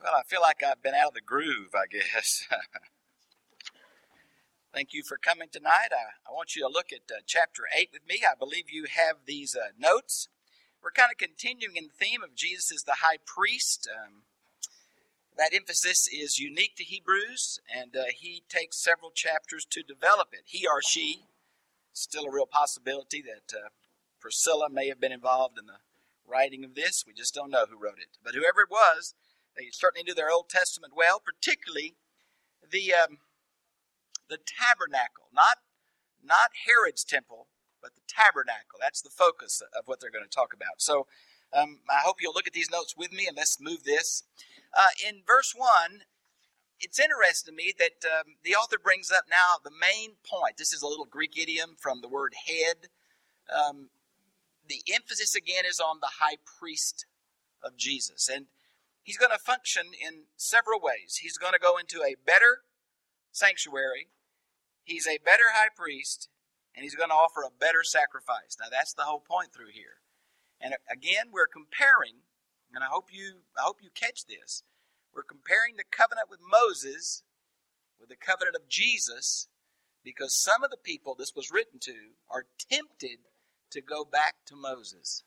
Well, I feel like I've been out of the groove, I guess. Thank you for coming tonight. I want you to look at chapter 8 with me. I believe you have these notes. We're kind of continuing in the theme of Jesus as the high priest. That emphasis is unique to Hebrews, and he takes several chapters to develop it. He or she, still a real possibility that Priscilla may have been involved in the writing of this. We just don't know who wrote it. But whoever it was, they certainly knew their Old Testament well, particularly the tabernacle, not Herod's temple, but the tabernacle. That's the focus of what they're going to talk about. So I hope you'll look at these notes with me, and let's move this. In verse 1, it's interesting to me that the author brings up now the main point. This is a little Greek idiom from the word head. The emphasis again is on the high priest of Jesus. And he's going to function in several ways. He's going to go into a better sanctuary. He's a better high priest. And he's going to offer a better sacrifice. Now that's the whole point through here. And again, we're comparing, and I hope you catch this. We're comparing the covenant with Moses with the covenant of Jesus, because some of the people this was written to are tempted to go back to Moses.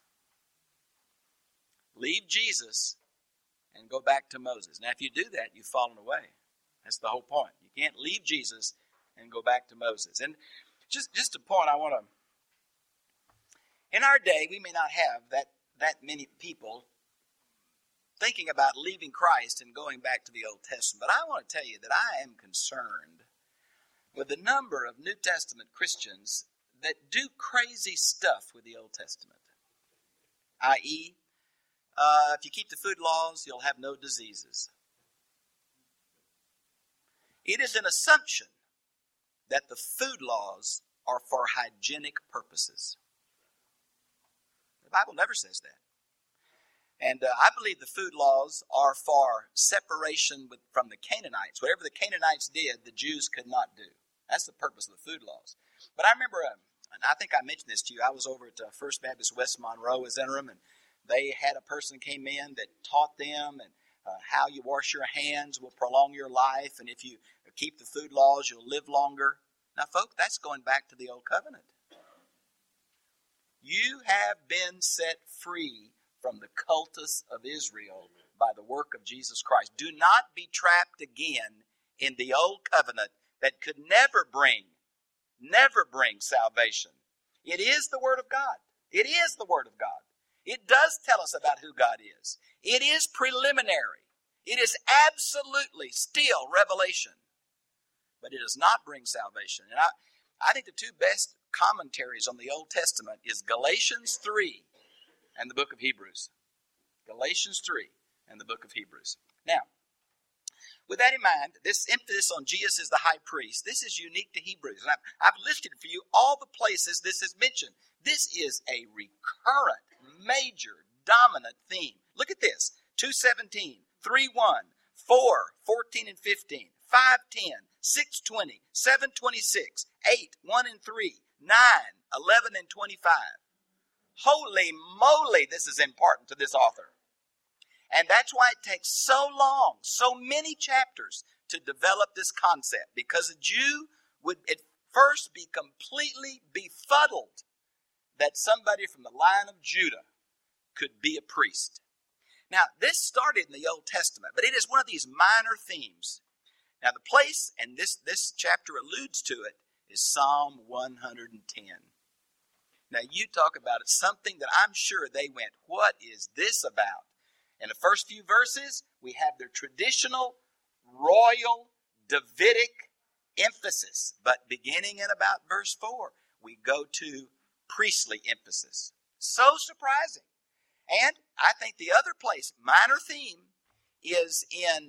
Leave Jesus and go back to Moses. Now, if you do that, you've fallen away. That's the whole point. You can't leave Jesus and go back to Moses. And just a point I want to... In our day, we may not have that many people thinking about leaving Christ and going back to the Old Testament. But I want to tell you that I am concerned with the number of New Testament Christians that do crazy stuff with the Old Testament. I.e., if you keep the food laws, you'll have no diseases. It is an assumption that the food laws are for hygienic purposes. The Bible never says that. And I believe the food laws are for separation from the Canaanites. Whatever the Canaanites did, the Jews could not do. That's the purpose of the food laws. But I remember, and I think I mentioned this to you, I was over at First Baptist West Monroe as interim, and they had a person came in that taught them and how you wash your hands will prolong your life, and if you keep the food laws, you'll live longer. Now, folks, that's going back to the Old Covenant. You have been set free from the cultus of Israel by the work of Jesus Christ. Do not be trapped again in the Old Covenant that could never bring salvation. It is the Word of God. It is the Word of God. It does tell us about who God is. It is preliminary. It is absolutely still revelation. But it does not bring salvation. And I think the two best commentaries on the Old Testament is Galatians 3 and the book of Hebrews. Galatians 3 and the book of Hebrews. Now, with that in mind, this emphasis on Jesus as the high priest, this is unique to Hebrews. And I've listed for you all the places this is mentioned. This is a recurrent, major, dominant theme. Look at this. 2:17, 3:1, 4:14 and 15, 5:10, 6:20, 7:26, 8:1 and 3, 9, 11 and 25. Holy moly, this is important to this author. And that's why it takes so long, so many chapters to develop this concept. Because a Jew would at first be completely befuddled that somebody from the line of Judah could be a priest. Now, this started in the Old Testament, but it is one of these minor themes. Now, the place, and this chapter alludes to it, is Psalm 110. Now, you talk about it, something that I'm sure they went, what is this about? In the first few verses, we have their traditional, royal, Davidic emphasis. But beginning in about verse 4, we go to priestly emphasis. So surprising. And I think the other place, minor theme, is in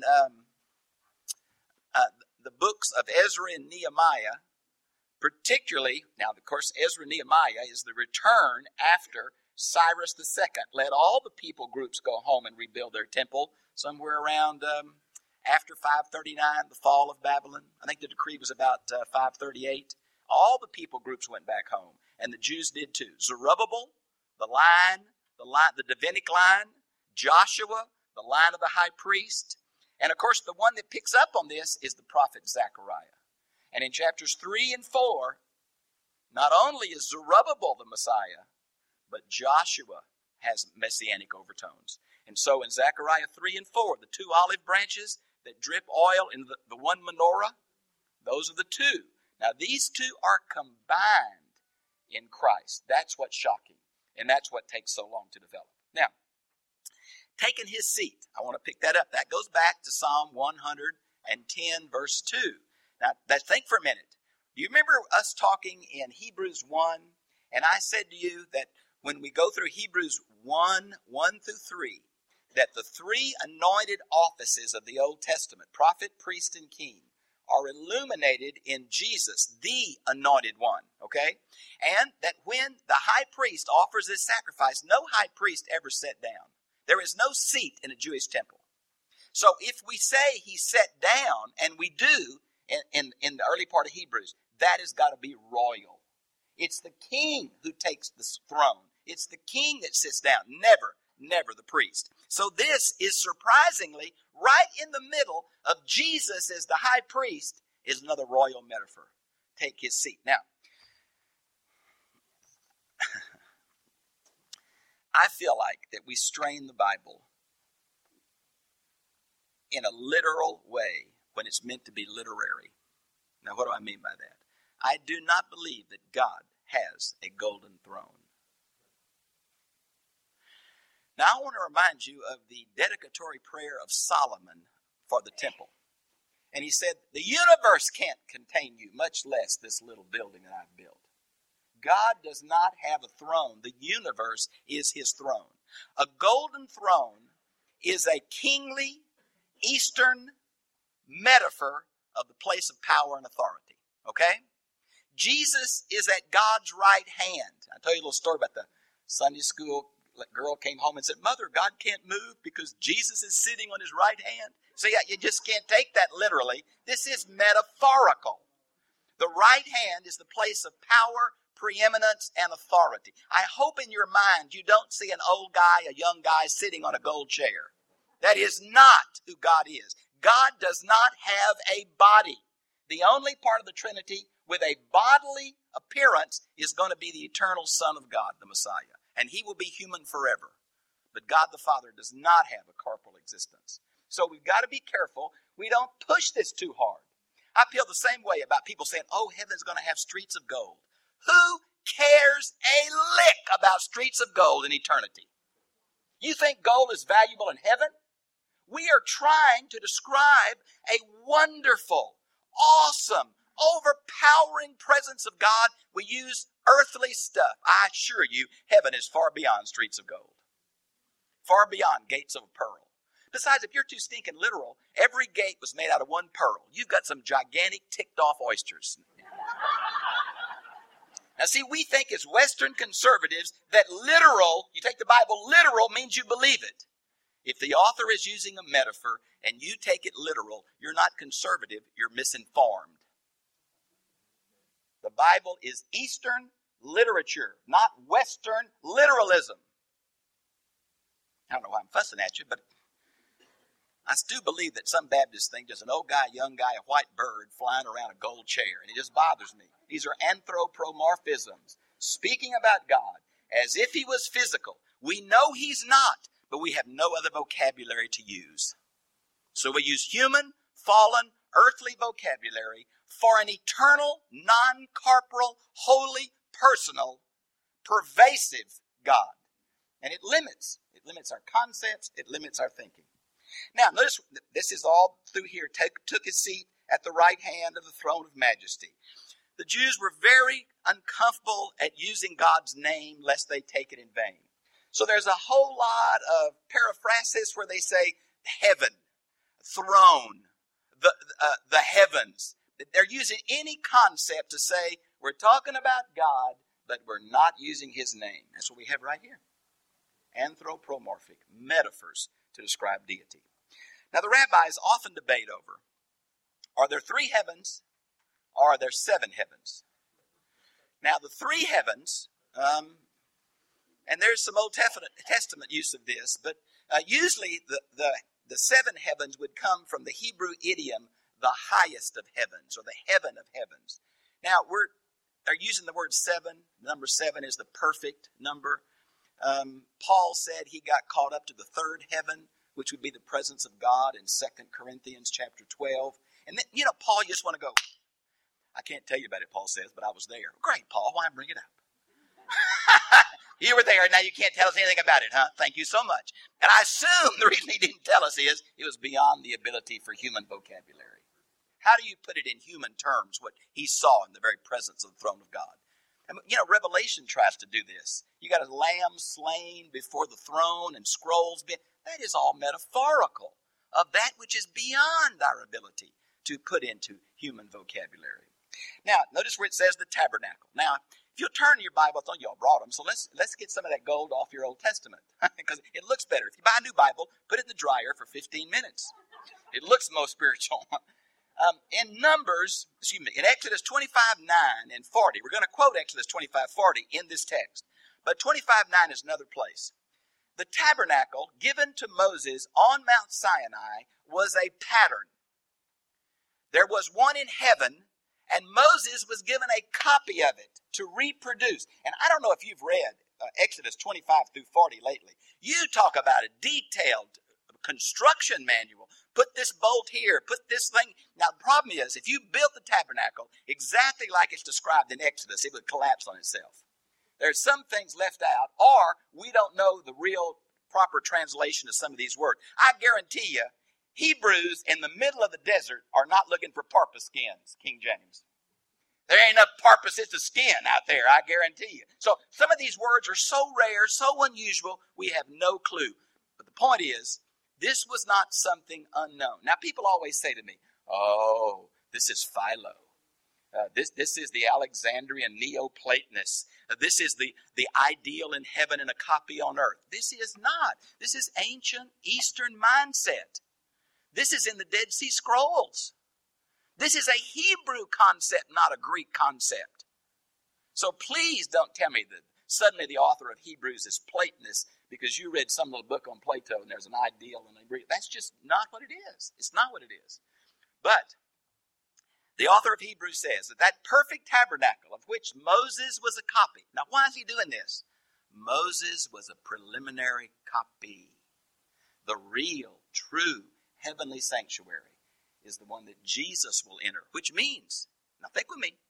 the books of Ezra and Nehemiah, particularly, now of course Ezra and Nehemiah is the return after Cyrus II let all the people groups go home and rebuild their temple somewhere around after 539, the fall of Babylon. I think the decree was about 538. All the people groups went back home, and the Jews did too. Zerubbabel, the Davidic line, Joshua, the line of the high priest, And of course, the one that picks up on this is the prophet Zechariah. And in chapters 3 and 4, not only is Zerubbabel the Messiah, but Joshua has messianic overtones. And so in Zechariah 3 and 4, the two olive branches that drip oil in the one menorah, those are the two. Now these two are combined in Christ. That's what's shocking. And that's what takes so long to develop. Now, taking his seat, I want to pick that up. That goes back to Psalm 110 verse 2. Now, think for a minute. Do you remember us talking in Hebrews 1? And I said to you that when we go through Hebrews 1 through 3, that the three anointed offices of the Old Testament, prophet, priest, and king, are illuminated in Jesus, the anointed one, okay? And that when the high priest offers his sacrifice, no high priest ever sat down. There is no seat in a Jewish temple. So if we say he sat down, and we do in the early part of Hebrews, that has got to be royal. It's the king who takes the throne. It's the king that sits down, never the priest. So this is surprisingly right in the middle of Jesus as the high priest is another royal metaphor. Take his seat. Now, I feel like that we strain the Bible in a literal way when it's meant to be literary. Now, what do I mean by that? I do not believe that God has a golden throne. Now, I want to remind you of the dedicatory prayer of Solomon for the temple. And he said, the universe can't contain you, much less this little building that I've built. God does not have a throne. The universe is his throne. A golden throne is a kingly Eastern metaphor of the place of power and authority. Okay? Jesus is at God's right hand. I'll tell you a little story about the Sunday school girl came home and said, Mother, God can't move because Jesus is sitting on his right hand. So yeah, you just can't take that literally. This is metaphorical. The right hand is the place of power, preeminence, and authority. I hope in your mind you don't see an old guy, a young guy sitting on a gold chair. That is not who God is. God does not have a body. The only part of the Trinity with a bodily appearance is going to be the eternal Son of God, the Messiah. And he will be human forever. But God the Father does not have a corporal existence. So we've got to be careful. We don't push this too hard. I feel the same way about people saying, oh, heaven's going to have streets of gold. Who cares a lick about streets of gold in eternity? You think gold is valuable in heaven? We are trying to describe a wonderful, awesome, overpowering presence of God. We use earthly stuff. I assure you, heaven is far beyond streets of gold. Far beyond gates of pearl. Besides, if you're too stinking literal, every gate was made out of one pearl. You've got some gigantic ticked off oysters. Now see, we think as Western conservatives that literal, you take the Bible literal means you believe it. If the author is using a metaphor and you take it literal, you're not conservative, you're misinformed. The Bible is Eastern literature, not Western literalism. I don't know why I'm fussing at you, but I still believe that some Baptists think there's an old guy, young guy, a white bird flying around a gold chair, and it just bothers me. These are anthropomorphisms, speaking about God as if he was physical. We know he's not, but we have no other vocabulary to use. So we use human, fallen, earthly vocabulary for an eternal, non-corporal, holy, personal, pervasive God. And it limits our concepts, it limits our thinking. Now, notice this is all through here. Took his seat at the right hand of the throne of majesty. The Jews were very uncomfortable at using God's name lest they take it in vain. So there's a whole lot of paraphrasis where they say heaven, throne, the heavens. They're using any concept to say we're talking about God, but we're not using his name. That's what we have right here. Anthropomorphic metaphors to describe deity. Now the rabbis often debate over, are there 3 heavens or are there 7 heavens? Now the 3 heavens, and there's some Old Testament use of this, but usually the the seven heavens would come from the Hebrew idiom, the highest of heavens, or the heaven of heavens. Now, they're using the word seven. Number seven is the perfect number. Paul said he got caught up to the third heaven, which would be the presence of God in 2 Corinthians chapter 12. And then, Paul, you just want to go, I can't tell you about it, Paul says, but I was there. Great, Paul, why bring it up? You were there, now you can't tell us anything about it, huh? Thank you so much. And I assume the reason he didn't tell us is it was beyond the ability for human vocabulary. How do you put it in human terms, what he saw in the very presence of the throne of God? And, Revelation tries to do this. You got a lamb slain before the throne and scrolls. That is all metaphorical of that which is beyond our ability to put into human vocabulary. Now, notice where it says the tabernacle. Now, if you'll turn your Bible, I thought y'all brought them, so let's get some of that gold off your Old Testament, because it looks better. If you buy a new Bible, put it in the dryer for 15 minutes. It looks most spiritual. In Exodus 25:9 and 40, we're going to quote Exodus 25:40 in this text, but 25:9 is another place. The tabernacle given to Moses on Mount Sinai was a pattern. There was one in heaven, and Moses was given a copy of it to reproduce. And I don't know if you've read Exodus 25 through 40 lately. You talk about a detailed construction manual. Put this bolt here, put this thing. Now the problem is, if you built the tabernacle exactly like it's described in Exodus, it would collapse on itself. There's some things left out, or we don't know the real proper translation of some of these words. I guarantee you, Hebrews in the middle of the desert are not looking for porpoise skins, King James. There ain't enough porpoises to skin out there, I guarantee you. So some of these words are so rare, so unusual, we have no clue. But the point is, this was not something unknown. Now, people always say to me, oh, this is Philo. This is the Alexandrian Neoplatonists. This is the ideal in heaven and a copy on earth. This is not. This is ancient Eastern mindset. This is in the Dead Sea Scrolls. This is a Hebrew concept, not a Greek concept. So please don't tell me that suddenly the author of Hebrews is Platonist because you read some little book on Plato and there's an ideal in Greek. That's just not what it is. It's not what it is. But the author of Hebrews says that perfect tabernacle of which Moses was a copy. Now, why is he doing this? Moses was a preliminary copy. The real, true, heavenly sanctuary is the one that Jesus will enter, which means, now think with me.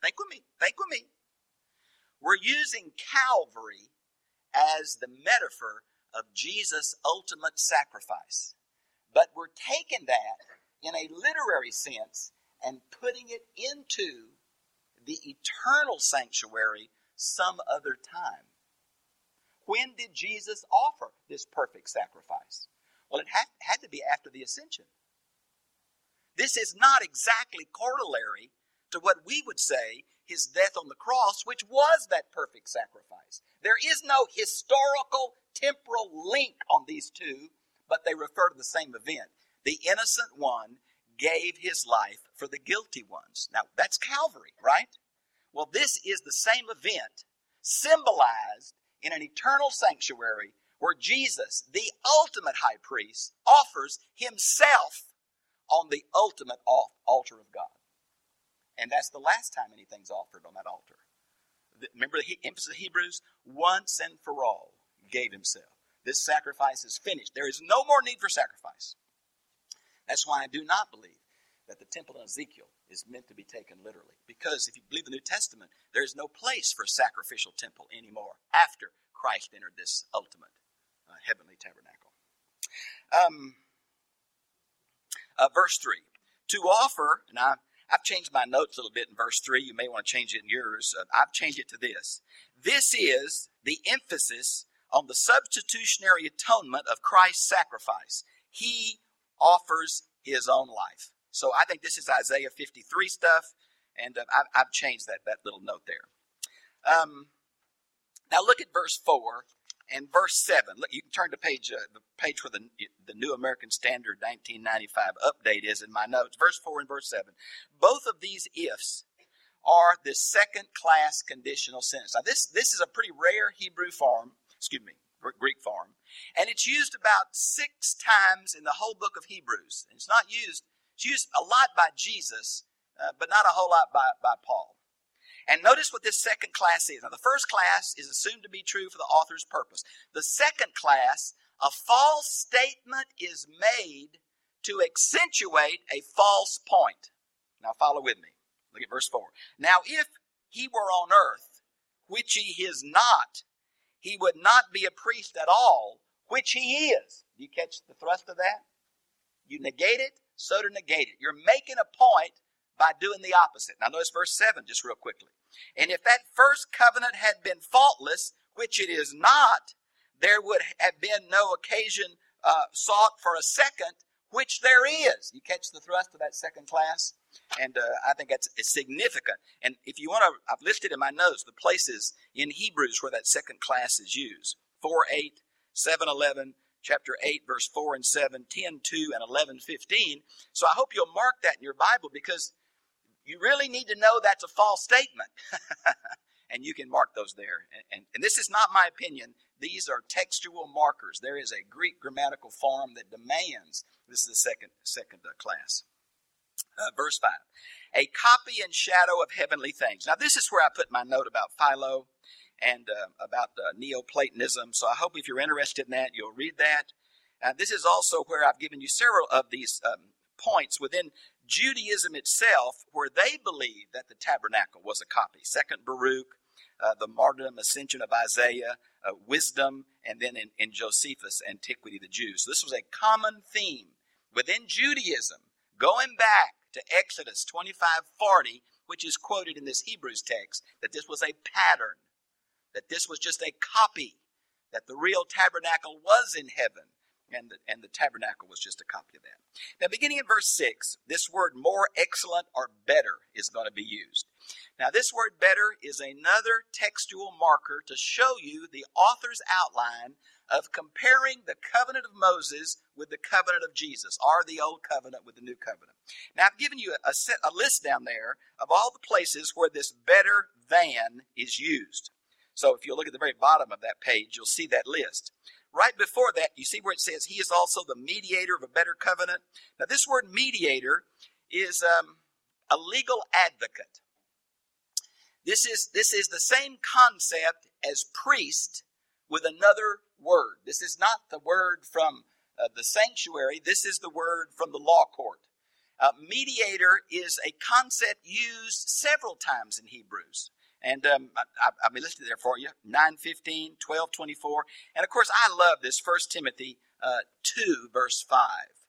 We're using Calvary as the metaphor of Jesus' ultimate sacrifice. But we're taking that in a literary sense and putting it into the eternal sanctuary some other time. When did Jesus offer this perfect sacrifice? Well, it had to be after the ascension. This is not exactly corollary to what we would say his death on the cross, which was that perfect sacrifice. There is no historical, temporal link on these two, but they refer to the same event. The innocent one gave his life for the guilty ones. Now, that's Calvary, right? Well, this is the same event symbolized in an eternal sanctuary where Jesus, the ultimate high priest, offers himself on the ultimate altar of God. And that's the last time anything's offered on that altar. Remember the emphasis of Hebrews? Once and for all gave himself. This sacrifice is finished. There is no more need for sacrifice. That's why I do not believe that the temple in Ezekiel is meant to be taken literally. Because if you believe the New Testament, there is no place for a sacrificial temple anymore after Christ entered this ultimate heavenly tabernacle. Verse 3. To offer, and I've changed my notes a little bit in verse 3. You may want to change it in yours. I've changed it to this. This is the emphasis on the substitutionary atonement of Christ's sacrifice. He offers his own life. So I think this is Isaiah 53 stuff, and I've changed that little note there. Now look at verse 4 and verse 7. Look, you can turn to the page where the New American Standard 1995 update is in my notes. Verse 4 and verse 7. Both of these ifs are the second-class conditional sentence. Now this is a pretty rare Hebrew form. Greek form. And it's used about 6 times in the whole book of Hebrews. It's used a lot by Jesus, but not a whole lot by Paul. And notice what this second class is. Now, the first class is assumed to be true for the author's purpose. The second class, a false statement is made to accentuate a false point. Now, follow with me. Look at verse 4. Now, if he were on earth, which he is not, he would not be a priest at all, which he is. Do you catch the thrust of that? You negate it, so to negate it. You're making a point by doing the opposite. Now notice verse 7 just real quickly. And if that first covenant had been faultless, which it is not, there would have been no occasion sought for a second, which there is. You catch the thrust of that second class? And I think that's significant. And if you want to, I've listed in my notes the places in Hebrews where that second class is used. 4:8, 7:11, chapter 8, verse 4 and 7, 10:2, and 11:15. So I hope you'll mark that in your Bible, because you really need to know that's a false statement. And you can mark those there. And this is not my opinion. These are textual markers. There is a Greek grammatical form that demands. This is the second class. Verse 5. A copy and shadow of heavenly things. Now this is where I put my note about Philo and about Neoplatonism. So I hope if you're interested in that, you'll read that. This is also where I've given you several of these points within Judaism itself, where they believe that the tabernacle was a copy. Second Baruch, the martyrdom, ascension of Isaiah, wisdom, and then in Josephus, Antiquity of the Jews. So this was a common theme within Judaism, going back to Exodus 25:40, which is quoted in this Hebrews text, that this was a pattern, that this was just a copy, that the real tabernacle was in heaven, and the tabernacle was just a copy of that. Now, beginning in verse 6, this word more excellent or better is going to be used. Now, this word better is another textual marker to show you the author's outline of comparing the covenant of Moses with the covenant of Jesus, or the old covenant with the new covenant. Now, I've given you a list down there of all the places where this better than is used. So if you look at the very bottom of that page, you'll see that list. Right before that, you see where it says he is also the mediator of a better covenant. Now, this word mediator is a legal advocate. This is the same concept as priest with another word. This is not the word from the sanctuary. This is the word from the law court. Mediator is a concept used several times in Hebrews. And I've listed there for you, 9:15, 12:24. And of course, I love this 1 Timothy 2, verse 5,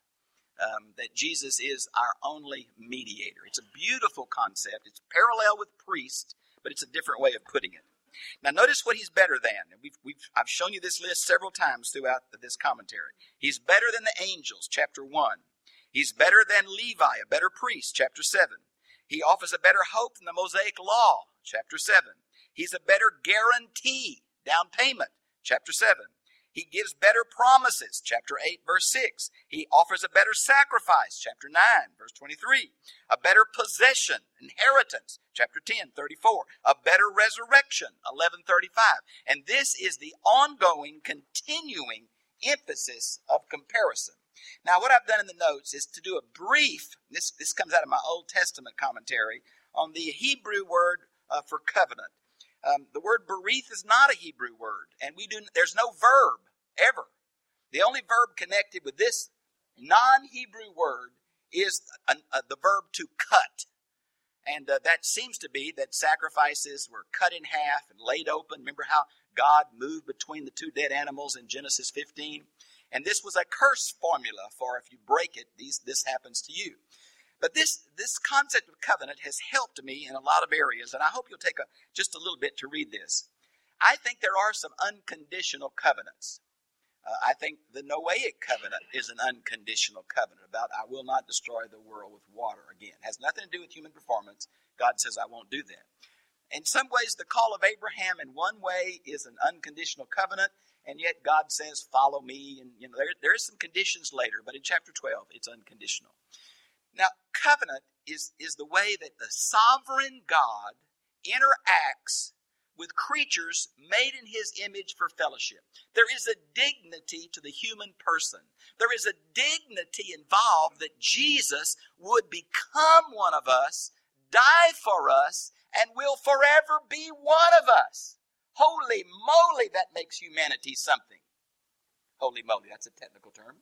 that Jesus is our only mediator. It's a beautiful concept. It's parallel with priest, but it's a different way of putting it. Now, notice what he's better than. I've shown you this list several times throughout this commentary. He's better than the angels, chapter 1. He's better than Levi, a better priest, chapter 7. He offers a better hope than the Mosaic law, chapter 7. He's a better guarantee, down payment, chapter 7. He gives better promises, chapter 8, verse 6. He offers a better sacrifice, chapter 9, verse 23. A better possession, inheritance, chapter 10, 34. A better resurrection, 11:35. And this is the ongoing, continuing emphasis of comparison. Now, what I've done in the notes is to do a brief, this comes out of my Old Testament commentary, on the Hebrew word for covenant. The word berith is not a Hebrew word, and there's no verb ever. The only verb connected with this non-Hebrew word is the verb to cut. And that seems to be that sacrifices were cut in half and laid open. Remember how God moved between the two dead animals in Genesis 15? And this was a curse formula for if you break it, this happens to you. But this concept of covenant has helped me in a lot of areas, and I hope you'll take just a little bit to read this. I think there are some unconditional covenants. I think the Noahic covenant is an unconditional covenant about I will not destroy the world with water again. It has nothing to do with human performance. God says I won't do that. In some ways, the call of Abraham in one way is an unconditional covenant, and yet God says, follow me. And there is some conditions later, but in chapter 12, it's unconditional. Now, covenant is the way that the sovereign God interacts with creatures made in his image for fellowship. There is a dignity to the human person. There is a dignity involved that Jesus would become one of us, die for us, and will forever be one of us. Holy moly, that makes humanity something. Holy moly, that's a technical term.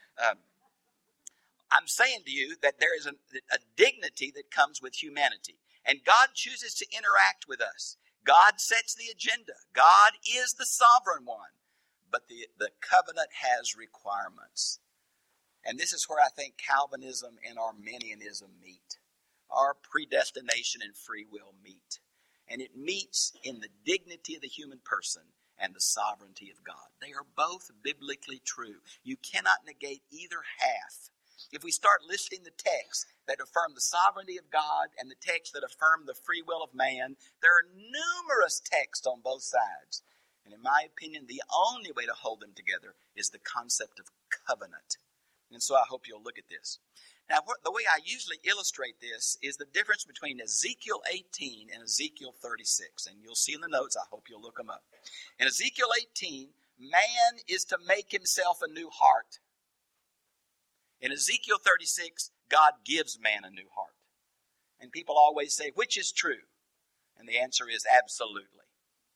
I'm saying to you that there is a dignity that comes with humanity. And God chooses to interact with us. God sets the agenda. God is the sovereign one. But the covenant has requirements. And this is where I think Calvinism and Arminianism meet. Our predestination and free will meet. And it meets in the dignity of the human person and the sovereignty of God. They are both biblically true. You cannot negate either half. If we start listing the texts that affirm the sovereignty of God and the texts that affirm the free will of man, there are numerous texts on both sides. And in my opinion, the only way to hold them together is the concept of covenant. And so I hope you'll look at this. Now, the way I usually illustrate this is the difference between Ezekiel 18 and Ezekiel 36. And you'll see in the notes, I hope you'll look them up. In Ezekiel 18, man is to make himself a new heart. In Ezekiel 36, God gives man a new heart. And people always say, which is true? And the answer is absolutely.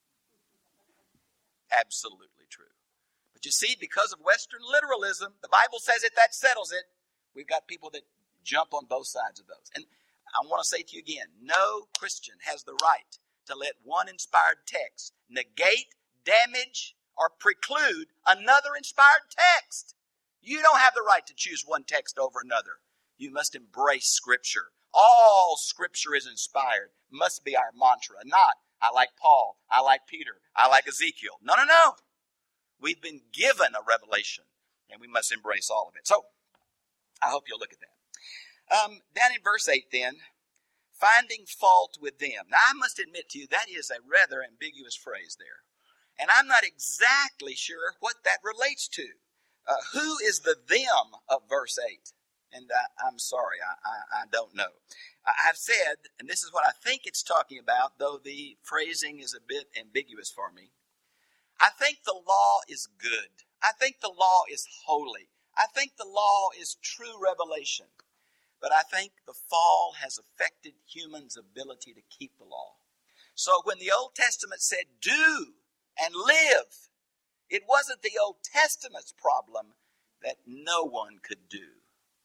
Absolutely true. But you see, because of Western literalism, the Bible says it, that settles it. We've got people that jump on both sides of those. And I want to say to you again, no Christian has the right to let one inspired text negate, damage, or preclude another inspired text. You don't have the right to choose one text over another. You must embrace Scripture. All Scripture is inspired. Must be our mantra. Not, I like Paul, I like Peter, I like Ezekiel. No. We've been given a revelation, and we must embrace all of it. So, I hope you'll look at that. Down in verse 8 then, finding fault with them. Now, I must admit to you, that is a rather ambiguous phrase there. And I'm not exactly sure what that relates to. Who is the them of verse 8? And I'm sorry, I don't know. I've said, and this is what I think it's talking about, though the phrasing is a bit ambiguous for me. I think the law is good. I think the law is holy. I think the law is true revelation. But I think the fall has affected humans' ability to keep the law. So when the Old Testament said, do and live, it wasn't the Old Testament's problem that no one could do.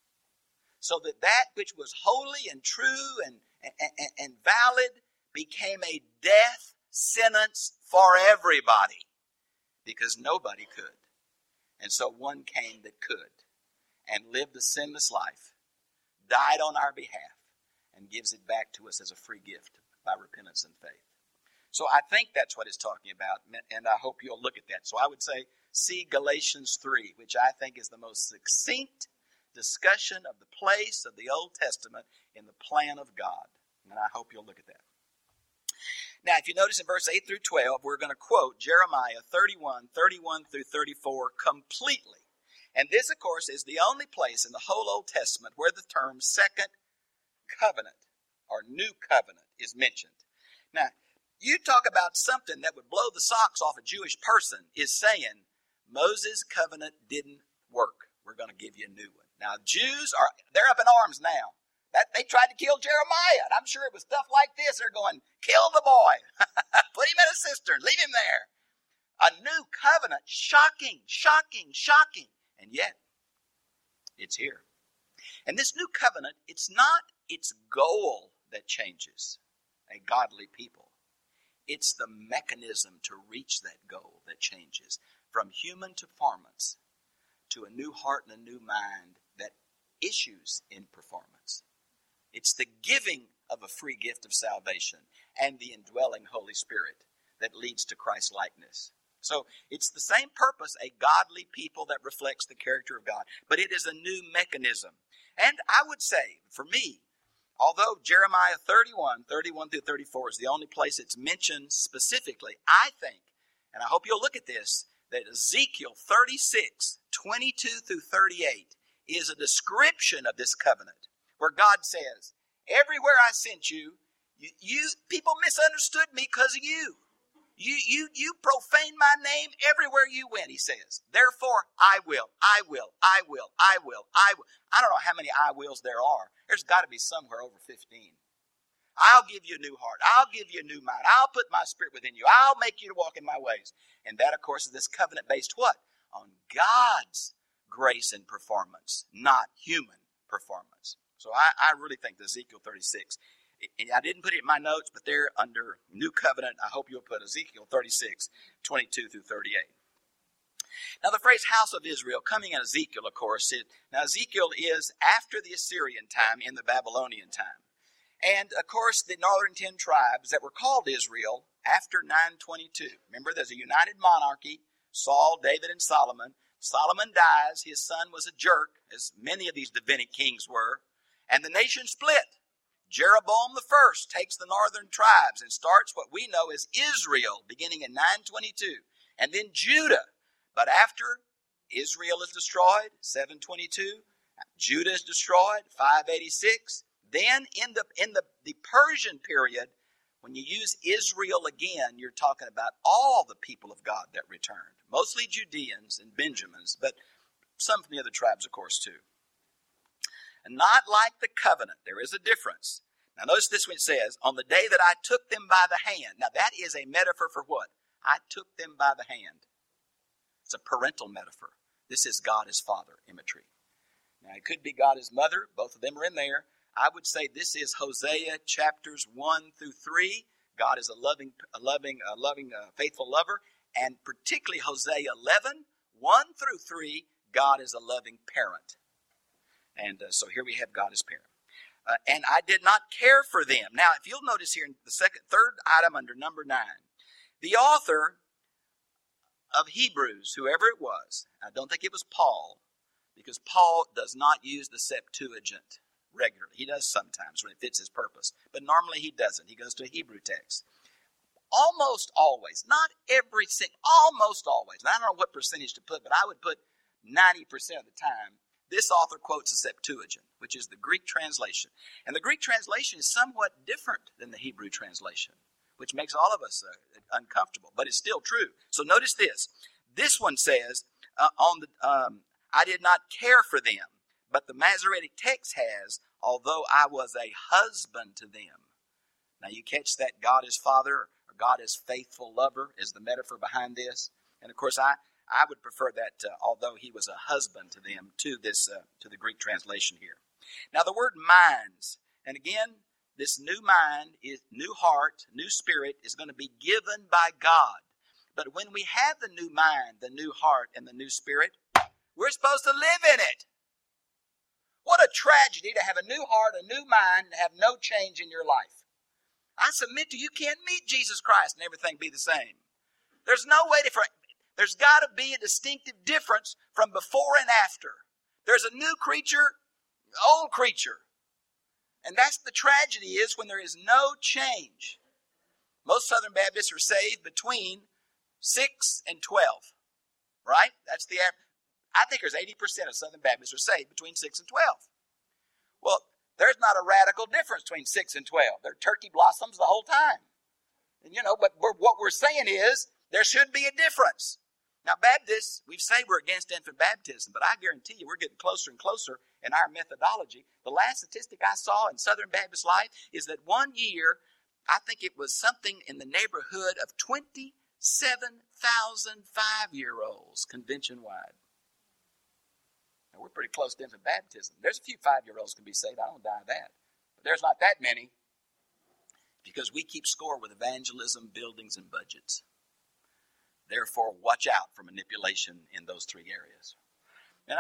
So that which was holy and true and valid became a death sentence for everybody because nobody could. And so one came that could and lived a sinless life, died on our behalf, and gives it back to us as a free gift by repentance and faith. So I think that's what it's talking about, and I hope you'll look at that. So I would say, see Galatians 3, which I think is the most succinct discussion of the place of the Old Testament in the plan of God. And I hope you'll look at that. Now, if you notice in verse 8 through 12, we're going to quote Jeremiah 31 through 34 completely. And this, of course, is the only place in the whole Old Testament where the term second covenant or new covenant is mentioned. Now, you talk about something that would blow the socks off a Jewish person is saying, Moses' covenant didn't work. We're going to give you a new one. Now, Jews, they're up in arms now. They tried to kill Jeremiah, and I'm sure it was stuff like this. They're going, kill the boy. Put him in a cistern. Leave him there. A new covenant. Shocking. And yet, it's here. And this new covenant, it's not its goal that changes a godly people. It's the mechanism to reach that goal that changes from human performance to a new heart and a new mind that issues in performance. It's the giving of a free gift of salvation and the indwelling Holy Spirit that leads to Christ's likeness. So it's the same purpose, a godly people that reflects the character of God, but it is a new mechanism. And I would say, for me, although Jeremiah 31 through 34 is the only place it's mentioned specifically, I think, and I hope you'll look at this, that Ezekiel 36, 22 through 38 is a description of this covenant, where God says, everywhere I sent you, people misunderstood me because of you. You profane my name everywhere you went, he says. Therefore, I will. I don't know how many I wills there are. There's got to be somewhere over 15. I'll give you a new heart. I'll give you a new mind. I'll put my spirit within you. I'll make you to walk in my ways. And that, of course, is this covenant-based what? On God's grace and performance, not human performance. So I really think that Ezekiel 36, I didn't put it in my notes, but they're under New Covenant. I hope you'll put Ezekiel 36, 22 through 38. Now the phrase house of Israel, coming in Ezekiel, of course. Now Ezekiel is after the Assyrian time, in the Babylonian time. And, of course, the northern 10 tribes that were called Israel after 922. Remember, there's a united monarchy, Saul, David, and Solomon. Solomon dies. His son was a jerk, as many of these Davidic kings were. And the nation split. Jeroboam the first takes the northern tribes and starts what we know as Israel, beginning in 922. And then Judah. But after Israel is destroyed, 722, Judah is destroyed, 586. Then in the Persian period, when you use Israel again, you're talking about all the people of God that returned. Mostly Judeans and Benjamins, but some from the other tribes, of course, too. And not like the covenant. There is a difference. Now notice this one says, on the day that I took them by the hand. Now that is a metaphor for what? I took them by the hand. It's a parental metaphor. This is God as Father imagery. Now it could be God as Mother. Both of them are in there. I would say this is Hosea chapters 1 through 3. God is a loving, faithful lover. And particularly Hosea 11, 1 through 3, God is a loving parent. And so here we have God as parent. And I did not care for them. Now, if you'll notice here in the third item under number 9, the author of Hebrews, whoever it was, I don't think it was Paul, because Paul does not use the Septuagint regularly. He does sometimes when it fits his purpose, but normally he doesn't. He goes to a Hebrew text. Almost always, not every single, almost always, and I don't know what percentage to put, but I would put 90% of the time, this author quotes the Septuagint, which is the Greek translation. And the Greek translation is somewhat different than the Hebrew translation, which makes all of us uncomfortable, but it's still true. So notice this. This one says, I did not care for them, but the Masoretic text has, although I was a husband to them. Now you catch that God is Father, or God is faithful lover is the metaphor behind this. And of course I would prefer that although he was a husband to them to the Greek translation here. Now the word minds, and again, this new mind, is new heart, new spirit is going to be given by God. But when we have the new mind, the new heart, and the new spirit, we're supposed to live in it. What a tragedy to have a new heart, a new mind, and have no change in your life. I submit to you, you can't meet Jesus Christ and everything be the same. There's no way there's got to be a distinctive difference from before and after. There's a new creature, old creature. And that's the tragedy is when there is no change. Most Southern Baptists are saved between 6 and 12. Right? That's the average. I think there's 80% of Southern Baptists are saved between 6 and 12. Well, there's not a radical difference between 6 and 12. They're turkey blossoms the whole time. And but what we're saying is there should be a difference. Now, Baptists, we say we're against infant baptism, but I guarantee you we're getting closer and closer in our methodology. The last statistic I saw in Southern Baptist life is that one year, I think it was something in the neighborhood of 27,000 5-year-olds convention-wide. Now, we're pretty close to infant baptism. There's a few 5-year-olds can be saved. I don't doubt that. But there's not that many because we keep score with evangelism, buildings, and budgets. Therefore, watch out for manipulation in those 3 areas. And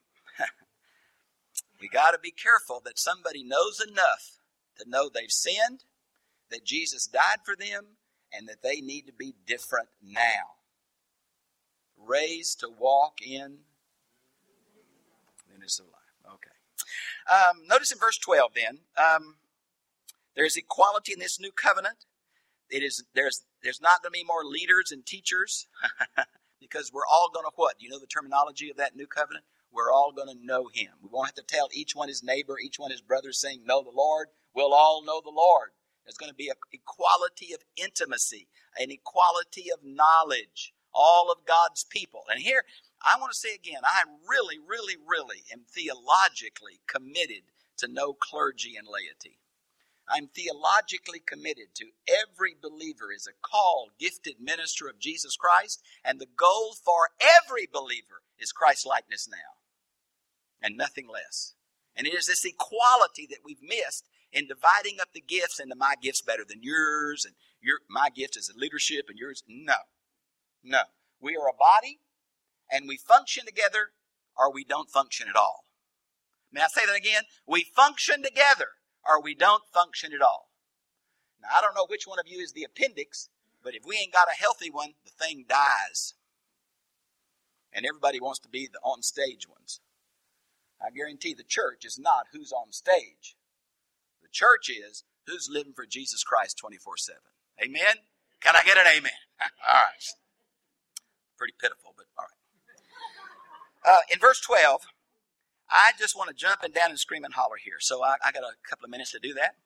we got to be careful that somebody knows enough to know they've sinned, that Jesus died for them, and that they need to be different now. Raised to walk in newness of life. Okay. Notice in verse 12 then, there's equality in this new covenant. There's not going to be more leaders and teachers because we're all going to what? Do you know the terminology of that new covenant? We're all going to know him. We won't have to tell each one his neighbor, each one his brother saying, know the Lord. We'll all know the Lord. There's going to be an equality of intimacy, an equality of knowledge, all of God's people. And here, I want to say again, I really, really, really am theologically committed to no clergy and laity. I'm theologically committed to every believer is a called, gifted minister of Jesus Christ, and the goal for every believer is Christ-likeness now, and nothing less. And it is this equality that we've missed in dividing up the gifts into my gift's better than yours, and my gift is leadership and yours. No. We are a body, and we function together, or we don't function at all. May I say that again? We function together, or we don't function at all. Now, I don't know which one of you is the appendix, but if we ain't got a healthy one, the thing dies. And everybody wants to be the on-stage ones. I guarantee the church is not who's on stage. The church is who's living for Jesus Christ 24/7. Amen? Can I get an amen? All right. Pretty pitiful, but all right. In verse 12, I just want to jump and down and scream and holler here. So I got a couple of minutes to do that.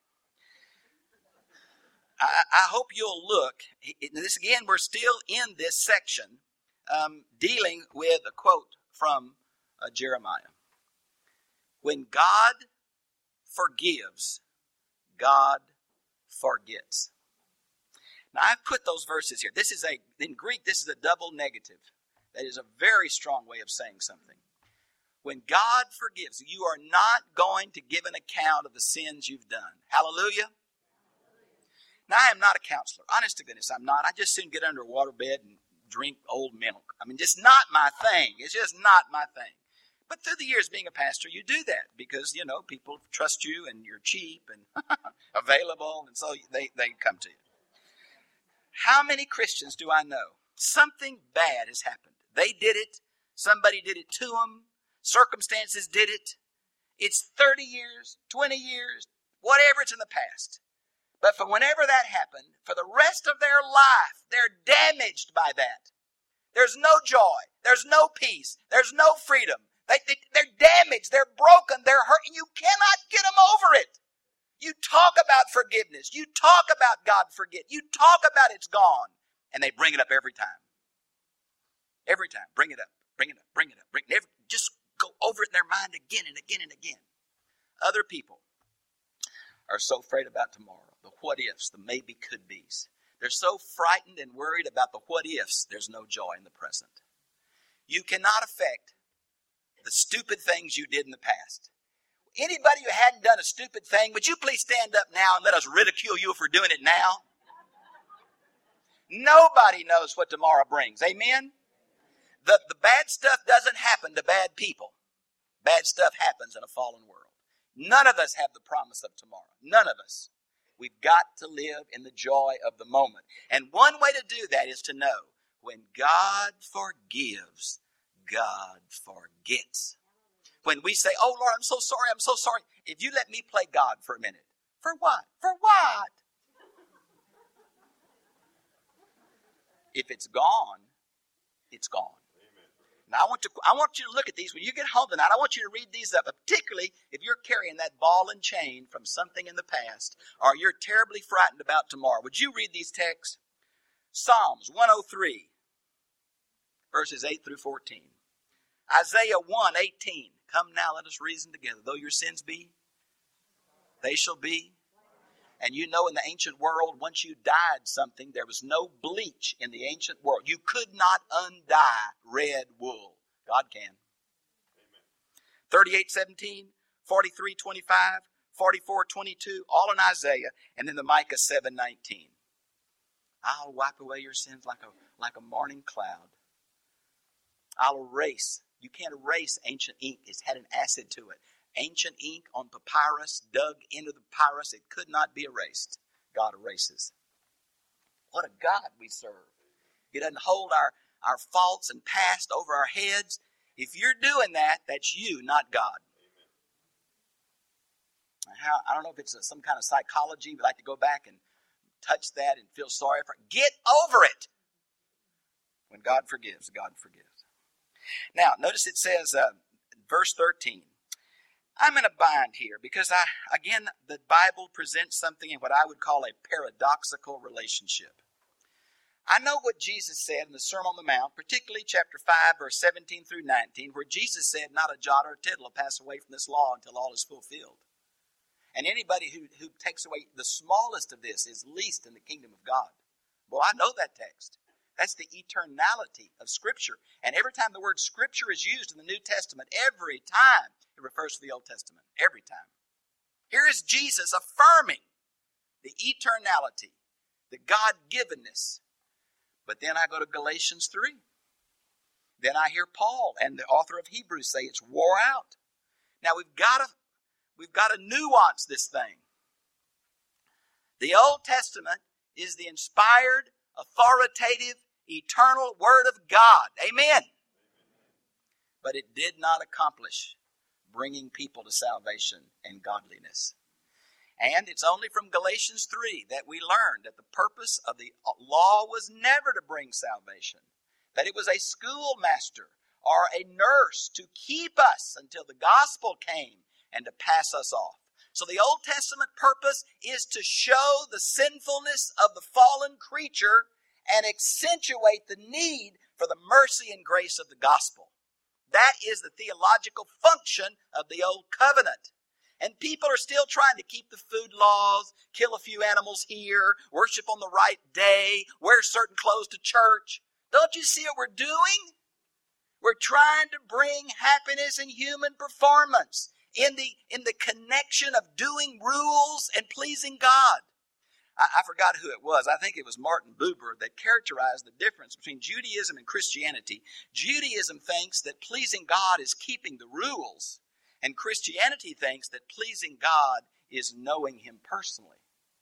I hope you'll look. This again, we're still in this section dealing with a quote from Jeremiah. When God forgives, God forgets. Now, I've put those verses here. In Greek, this is a double negative. That is a very strong way of saying something. When God forgives, you are not going to give an account of the sins you've done. Hallelujah. Now, I am not a counselor. Honest to goodness, I'm not. I just soon get under a waterbed and drink old milk. I mean, just not my thing. It's just not my thing. But through the years being a pastor, you do that because, people trust you and you're cheap and available, and so they come to you. How many Christians do I know? Something bad has happened. They did it. Somebody did it to them. Circumstances did it. It's 30 years, 20 years, whatever, it's in the past. But for whenever that happened, for the rest of their life, they're damaged by that. There's no joy. There's no peace. There's no freedom. They're damaged. They're broken. They're hurt. And you cannot get them over it. You talk about forgiveness. You talk about God forget. You talk about it's gone. And they bring it up every time. Every time. Bring it up. Bring it up. Bring it up. Just go over it in their mind again and again and again. Other people are so afraid about tomorrow. The what ifs, the maybe could be's. They're so frightened and worried about the what ifs, there's no joy in the present. You cannot affect the stupid things you did in the past. Anybody who hadn't done a stupid thing, would you please stand up now and let us ridicule you for doing it now? Nobody knows what tomorrow brings. Amen? The bad stuff doesn't happen to bad people. Bad stuff happens in a fallen world. None of us have the promise of tomorrow. None of us. We've got to live in the joy of the moment. And one way to do that is to know when God forgives, God forgets. When we say, oh Lord, I'm so sorry. If you let me play God for a minute. For what? For what? If it's gone, it's gone. Now, I want you to look at these. When you get home tonight, I want you to read these up, particularly if you're carrying that ball and chain from something in the past, or you're terribly frightened about tomorrow. Would you read these texts? Psalms 103, verses 8 through 14. Isaiah 1:18. Come now, let us reason together. Though your sins be, they shall be. And you know, in the ancient world, once you dyed something, there was no bleach in the ancient world. You could not undye red wool. God can. 38:17, 43:25, 44:22, all in Isaiah, and then the Micah 7:19. I'll wipe away your sins like a morning cloud. I'll erase. You can't erase ancient ink. It's had an acid to it. Ancient ink on papyrus, dug into the papyrus, it could not be erased. God erases. What a God we serve. He doesn't hold our faults and past over our heads. If you're doing that, that's you, not God. I don't know if it's some kind of psychology. We like to go back and touch that and feel sorry for it. Get over it. When God forgives, God forgives. Now, notice it says, verse 13, I'm in a bind here because the Bible presents something in what I would call a paradoxical relationship. I know what Jesus said in the Sermon on the Mount, particularly chapter 5, verse 17 through 19, where Jesus said, not a jot or a tittle will pass away from this law until all is fulfilled. And anybody who takes away the smallest of this is least in the kingdom of God. Well, I know that text. That's the eternality of Scripture. And every time the word Scripture is used in the New Testament, every time it refers to the Old Testament. Every time. Here is Jesus affirming the eternality, the God-givenness. But then I go to Galatians 3. Then I hear Paul and the author of Hebrews say it's wore out. Now we've got to nuance this thing. The Old Testament is the inspired, authoritative, eternal Word of God. Amen. But it did not accomplish bringing people to salvation and godliness. And it's only from Galatians 3 that we learn that the purpose of the law was never to bring salvation, that it was a schoolmaster or a nurse to keep us until the gospel came and to pass us off. So the Old Testament purpose is to show the sinfulness of the fallen creature and accentuate the need for the mercy and grace of the gospel. That is the theological function of the Old Covenant. And people are still trying to keep the food laws, kill a few animals here, worship on the right day, wear certain clothes to church. Don't you see what we're doing? We're trying to bring happiness in human performance, in the connection of doing rules and pleasing God. I forgot who it was. I think it was Martin Buber that characterized the difference between Judaism and Christianity. Judaism thinks that pleasing God is keeping the rules, and Christianity thinks that pleasing God is knowing Him personally.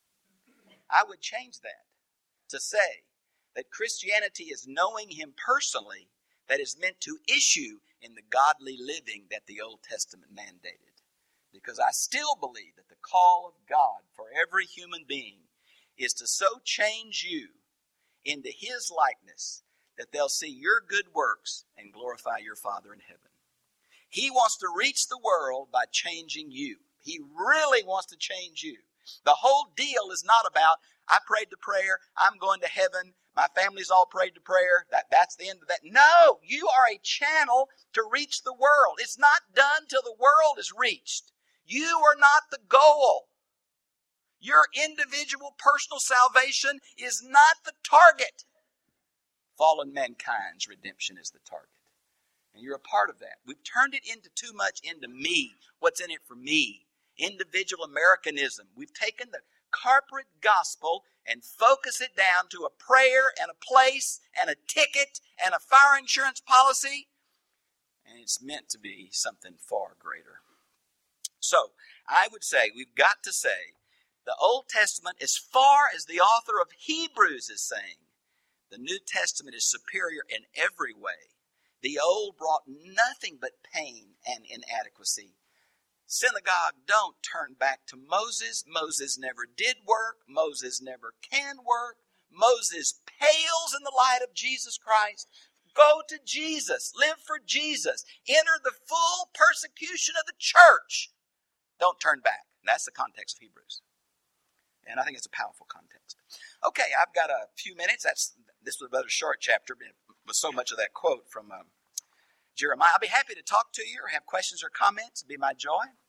I would change that to say that Christianity is knowing Him personally that is meant to issue in the godly living that the Old Testament mandated. Because I still believe that the call of God for every human being is to so change you into His likeness that they'll see your good works and glorify your Father in heaven. He wants to reach the world by changing you. He really wants to change you. The whole deal is not about, I prayed the prayer, I'm going to heaven, my family's all prayed the prayer, that's the end of that. No, you are a channel to reach the world. It's not done till the world is reached. You are not the goal. Your individual personal salvation is not the target. Fallen mankind's redemption is the target. And you're a part of that. We've turned it into too much into me. What's in it for me? Individual Americanism. We've taken the corporate gospel and focused it down to a prayer and a place and a ticket and a fire insurance policy. And it's meant to be something far greater. So, I would say, we've got to say, the Old Testament, as far as the author of Hebrews is saying, the New Testament is superior in every way. The Old brought nothing but pain and inadequacy. Synagogue, don't turn back to Moses. Moses never did work. Moses never can work. Moses pales in the light of Jesus Christ. Go to Jesus. Live for Jesus. Enter the full persecution of the church. Don't turn back. And that's the context of Hebrews. And I think it's a powerful context. Okay, I've got a few minutes. This was a rather short chapter, but with so much of that quote from Jeremiah. I'll be happy to talk to you or have questions or comments. It'd be my joy.